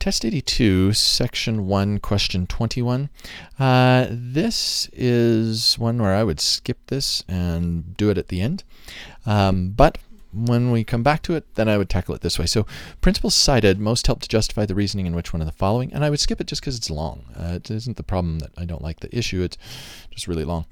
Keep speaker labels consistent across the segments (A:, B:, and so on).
A: Test 82, Section 1, Question 21. This is one where I would skip this and do it at the end. But when we come back to it, then I would tackle it this way. So principles cited most help to justify the reasoning in which one of the following, and I would skip it just because it's long. It isn't the problem that I don't like the issue, it's just really long.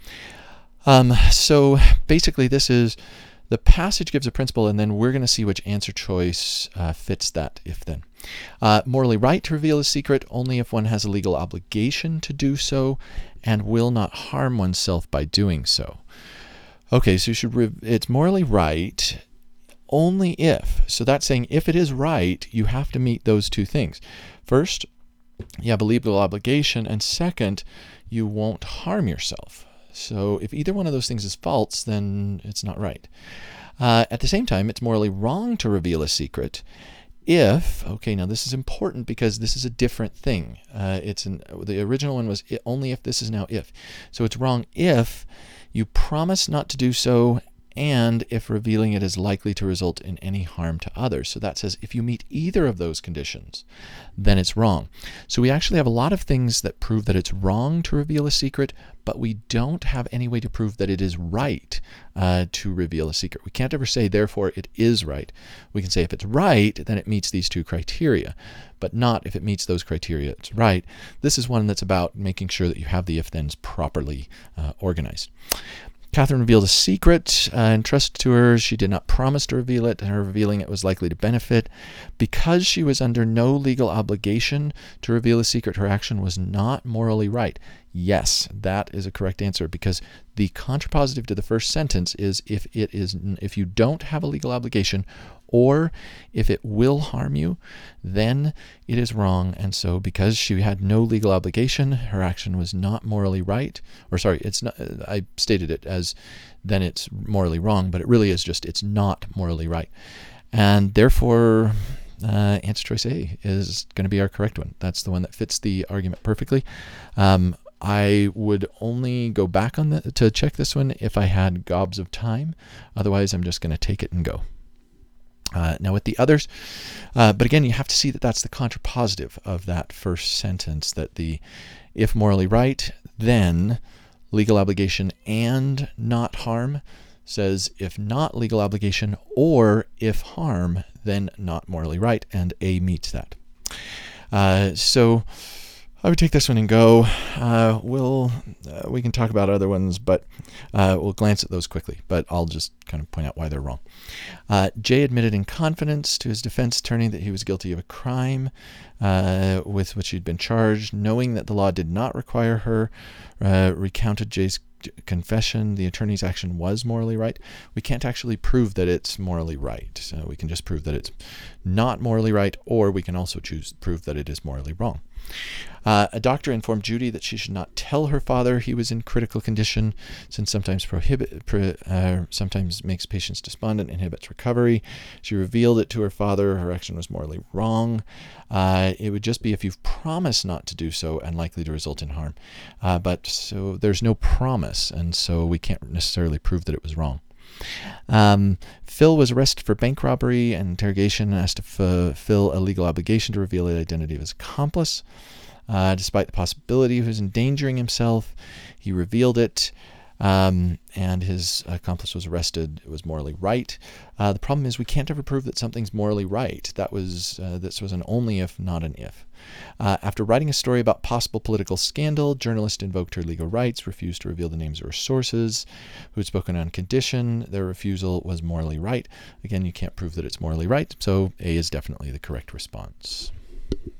A: So basically this is the passage gives a principle, and then we're going to see which answer choice fits that if then. Morally right to reveal a secret only if one has a legal obligation to do so and will not harm oneself by doing so. Okay, so it's morally right only if. So that's saying if it is right, you have to meet those two things. First, you have a legal obligation, and second, you won't harm yourself. So if either one of those things is false, then it's not right. At the same time, it's morally wrong to reveal a secret if, okay, now this is important because this is a different thing. The original one was only if, this is now if. So it's wrong if you promise not to do so and if revealing it is likely to result in any harm to others. So that says if you meet either of those conditions, then it's wrong. So we actually have a lot of things that prove that it's wrong to reveal a secret, but we don't have any way to prove that it is right to reveal a secret. We can't ever say, therefore, it is right. We can say if it's right, then it meets these two criteria, but not if it meets those criteria, it's right. This is one that's about making sure that you have the if-thens properly organized. Catherine revealed a secret entrusted to her. She did not promise to reveal it, and her revealing it was likely to benefit. Because she was under no legal obligation to reveal a secret, her action was not morally right. Yes, that is a correct answer, because the contrapositive to the first sentence is if you don't have a legal obligation or if it will harm you, then it is wrong. And so because she had no legal obligation, her action was not morally right. Or sorry, it's not, I stated it as then it's morally wrong, but it really is just it's not morally right. And therefore, answer choice A is going to be our correct one. That's the one that fits the argument perfectly. I would only go back on to check this one if I had gobs of time. Otherwise, I'm just going to take it and go. Now with the others, but again, you have to see that that's the contrapositive of that first sentence, that the if morally right, then legal obligation and not harm says if not legal obligation or if harm, then not morally right, and A meets that. So I would take this one and go. We can talk about other ones, but we'll glance at those quickly. But I'll just kind of point out why they're wrong. Jay admitted in confidence to his defense attorney that he was guilty of a crime with which he'd been charged. Knowing that the law did not require her, recounted Jay's confession. The attorney's action was morally right. We can't actually prove that it's morally right. So we can just prove that it's not morally right, or we can also prove that it is morally wrong. A doctor informed Judy that she should not tell her father he was in critical condition, since sometimes sometimes makes patients despondent, inhibits recovery. She revealed it to her father. Her action was morally wrong. It would just be if you've promised not to do so and likely to result in harm. But so there's no promise, and so we can't necessarily prove that it was wrong. Phil was arrested for bank robbery and interrogation and asked to fulfill a legal obligation to reveal the identity of his accomplice. Despite the possibility of his endangering himself, he revealed it, and his accomplice was arrested. It was morally right. The problem is we can't ever prove that something's morally right. This was an only if, not an if. After writing a story about possible political scandal, journalist invoked her legal rights, refused to reveal the names of her sources, who had spoken on condition. Their refusal was morally right. Again, you can't prove that it's morally right, so A is definitely the correct response.